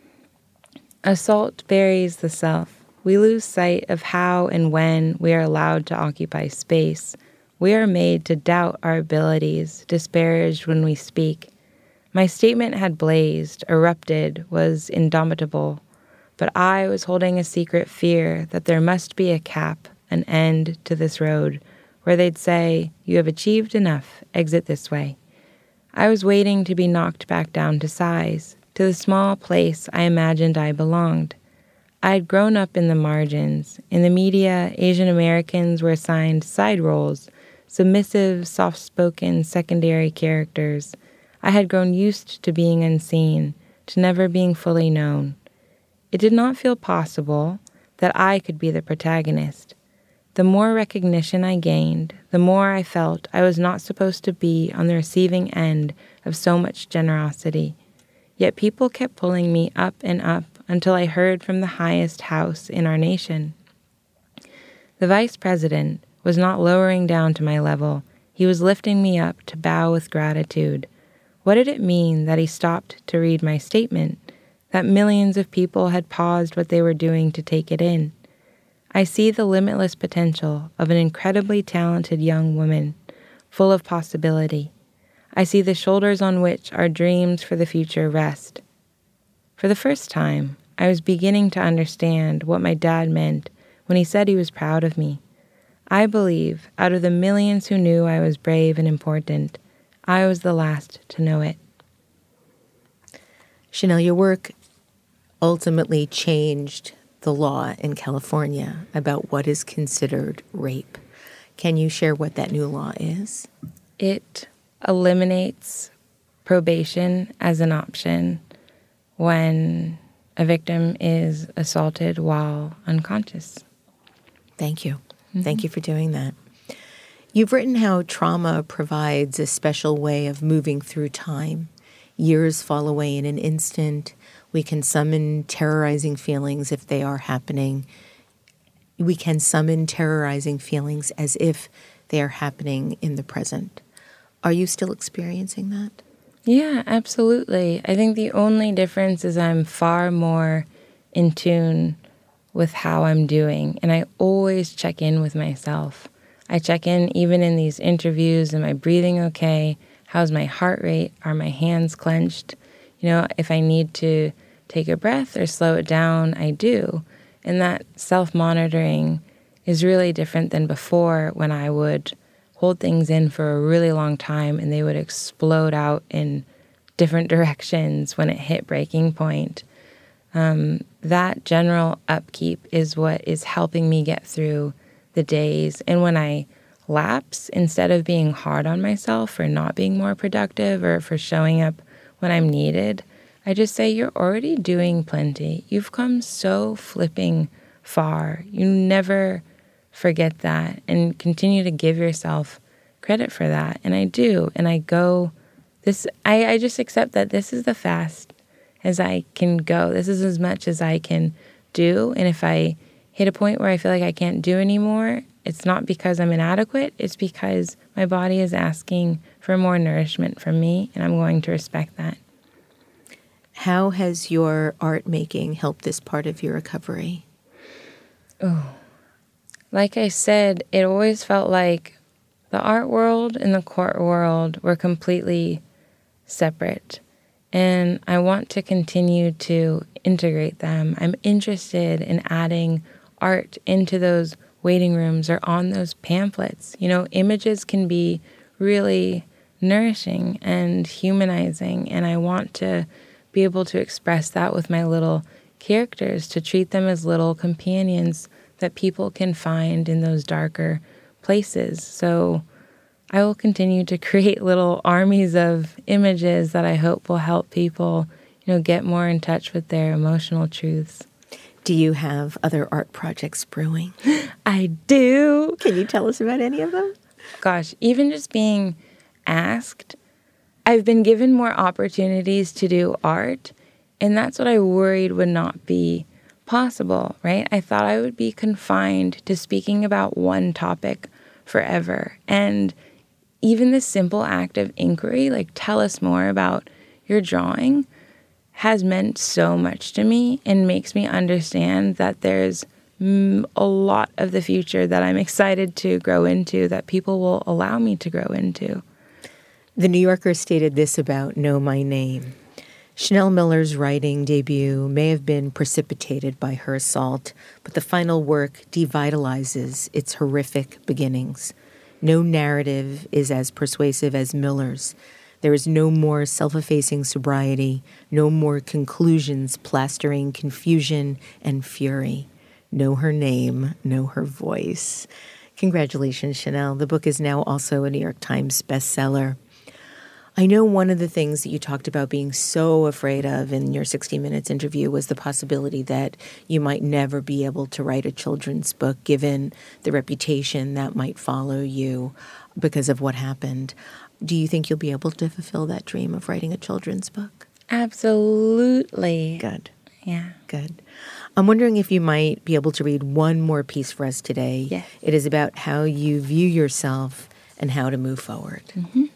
Assault buries the self. We lose sight of how and when we are allowed to occupy space. We are made to doubt our abilities, disparaged when we speak. My statement had blazed, erupted, was indomitable, but I was holding a secret fear that there must be a cap an end to this road, where they'd say, "You have achieved enough, exit this way." I was waiting to be knocked back down to size, to the small place I imagined I belonged. I had grown up in the margins. In the media, Asian Americans were assigned side roles, submissive, soft-spoken secondary characters. I had grown used to being unseen, to never being fully known. It did not feel possible that I could be the protagonist. The more recognition I gained, the more I felt I was not supposed to be on the receiving end of so much generosity. Yet people kept pulling me up and up until I heard from the highest house in our nation. The vice president was not lowering down to my level. He was lifting me up to bow with gratitude. What did it mean that he stopped to read my statement, that millions of people had paused what they were doing to take it in? I see the limitless potential of an incredibly talented young woman, full of possibility. I see the shoulders on which our dreams for the future rest. For the first time, I was beginning to understand what my dad meant when he said he was proud of me. I believe, out of the millions who knew I was brave and important, I was the last to know it. Chanel, your work ultimately changed the law in California about what is considered rape. Can you share what that new law is? It eliminates probation as an option when a victim is assaulted while unconscious. Thank you. Mm-hmm. Thank you for doing that. You've written how trauma provides a special way of moving through time. Years fall away in an instant. We can summon terrorizing feelings if they are happening. We can summon terrorizing feelings as if they are happening in the present. Are you still experiencing that? Yeah, absolutely. I think the only difference is I'm far more in tune with how I'm doing, and I always check in with myself. I check in even in these interviews. Am I breathing okay? How's my heart rate? Are my hands clenched? You know, if I need to take a breath or slow it down, I do. And that self-monitoring is really different than before, when I would hold things in for a really long time and they would explode out in different directions when it hit breaking point. Um, that general upkeep is what is helping me get through the days. And when I lapse, instead of being hard on myself for not being more productive or for showing up when I'm needed, I just say, you're already doing plenty. You've come so flipping far. You never forget that, and continue to give yourself credit for that. And I do. And I go, this, I, I just accept that this is the fast as I can go. This is as much as I can do. And if I hit a point where I feel like I can't do anymore, it's not because I'm inadequate. It's because my body is asking for more nourishment from me, and I'm going to respect that. How has your art making helped this part of your recovery? Oh, like I said, it always felt like the art world and the court world were completely separate. And I want to continue to integrate them. I'm interested in adding art into those waiting rooms or on those pamphlets. You know, images can be really nourishing and humanizing, and I want to be able to express that with my little characters, to treat them as little companions that people can find in those darker places. So I will continue to create little armies of images that I hope will help people, you know, get more in touch with their emotional truths. Do you have other art projects brewing? I do. Can you tell us about any of them? Gosh, even just being asked, I've been given more opportunities to do art, and that's what I worried would not be possible, right? I thought I would be confined to speaking about one topic forever. And even this simple act of inquiry, like, tell us more about your drawing, has meant so much to me and makes me understand that there's mm, a lot of the future that I'm excited to grow into, that people will allow me to grow into. The New Yorker stated this about Know My Name. Chanel Miller's writing debut may have been precipitated by her assault, but the final work devitalizes its horrific beginnings. No narrative is as persuasive as Miller's. There is no more self-effacing sobriety, no more conclusions plastering confusion and fury. Know her name, know her voice. Congratulations, Chanel. The book is now also a New York Times bestseller. I know one of the things that you talked about being so afraid of in your sixty minutes interview was the possibility that you might never be able to write a children's book given the reputation that might follow you because of what happened. Do you think you'll be able to fulfill that dream of writing a children's book? Absolutely. Good. Yeah. Good. I'm wondering if you might be able to read one more piece for us today. Yes. It is about how you view yourself and how to move forward. Mm-hmm.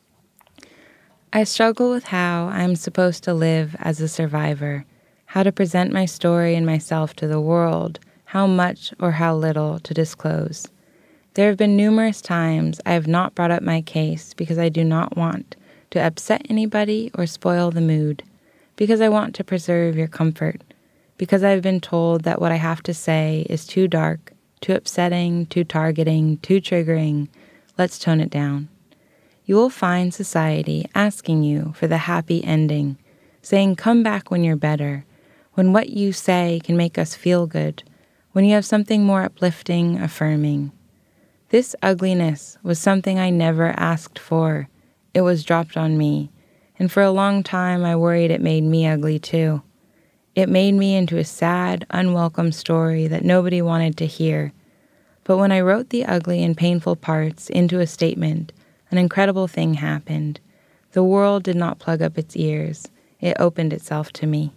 I struggle with how I'm supposed to live as a survivor, how to present my story and myself to the world, how much or how little to disclose. There have been numerous times I have not brought up my case because I do not want to upset anybody or spoil the mood, because I want to preserve your comfort, because I've been told that what I have to say is too dark, too upsetting, too targeting, too triggering. Let's tone it down. You will find society asking you for the happy ending, saying come back when you're better, when what you say can make us feel good, when you have something more uplifting, affirming. This ugliness was something I never asked for. It was dropped on me, and for a long time I worried it made me ugly too. It made me into a sad, unwelcome story that nobody wanted to hear. But when I wrote the ugly and painful parts into a statement, an incredible thing happened. The world did not plug up its ears. It opened itself to me.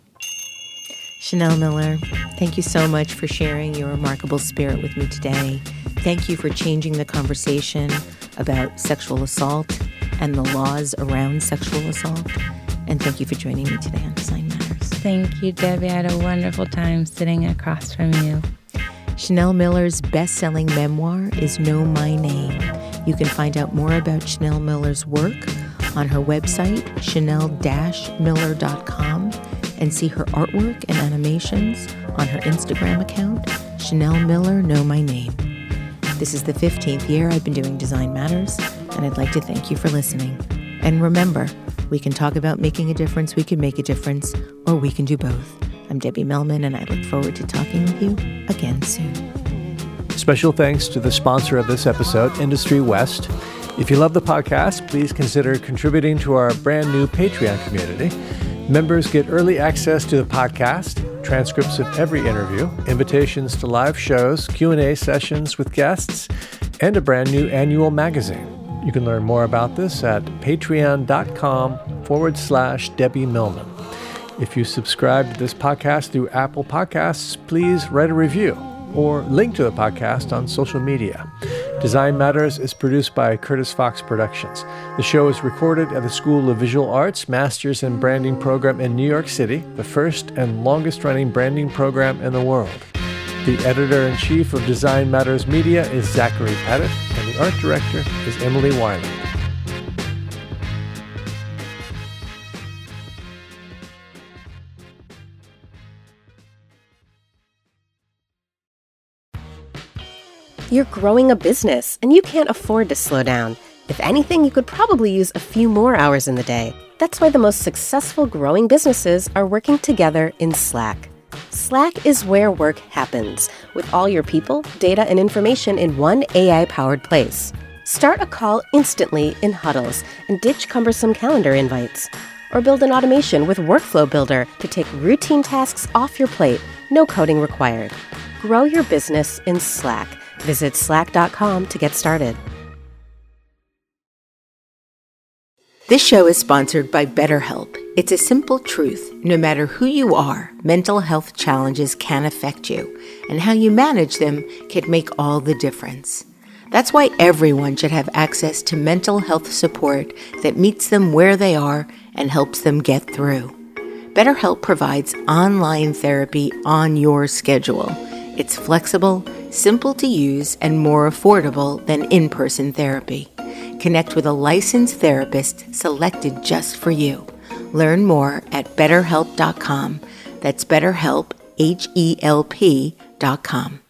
Chanel Miller, thank you so much for sharing your remarkable spirit with me today. Thank you for changing the conversation about sexual assault and the laws around sexual assault. And thank you for joining me today on Design Matters. Thank you, Debbie. I had a wonderful time sitting across from you. Chanel Miller's best-selling memoir is Know My Name. You can find out more about Chanel Miller's work on her website, chanel dash miller dot com, and see her artwork and animations on her Instagram account, Chanel Miller Know My Name. This is the fifteenth year I've been doing Design Matters, and I'd like to thank you for listening. And remember, we can talk about making a difference, we can make a difference, or we can do both. I'm Debbie Millman, and I look forward to talking with you again soon. Special thanks to the sponsor of this episode, Industry West. If you love the podcast, please consider contributing to our brand new Patreon community. Members get early access to the podcast, transcripts of every interview, invitations to live shows, Q and A sessions with guests, and a brand new annual magazine. You can learn more about this at patreon.com forward slash Debbie Millman. If you subscribe to this podcast through Apple Podcasts, please write a review or link to the podcast on social media. Design Matters is produced by Curtis Fox Productions. The show is recorded at the School of Visual Arts Masters in Branding program in New York City, the first and longest-running branding program in the world. The editor-in-chief of Design Matters Media is Zachary Pettit, and the art director is Emily Weiland. You're growing a business, and you can't afford to slow down. If anything, you could probably use a few more hours in the day. That's why the most successful growing businesses are working together in Slack. Slack is where work happens, with all your people, data, and information in one A I-powered place. Start a call instantly in huddles and ditch cumbersome calendar invites. Or build an automation with Workflow Builder to take routine tasks off your plate, no coding required. Grow your business in Slack. Visit slack dot com to get started. This show is sponsored by BetterHelp. It's a simple truth. No matter who you are, mental health challenges can affect you, and how you manage them can make all the difference. That's why everyone should have access to mental health support that meets them where they are and helps them get through. BetterHelp provides online therapy on your schedule. It's flexible, simple to use, and more affordable than in-person therapy. Connect with a licensed therapist selected just for you. Learn more at better help dot com. That's BetterHelp, H E L P dot com.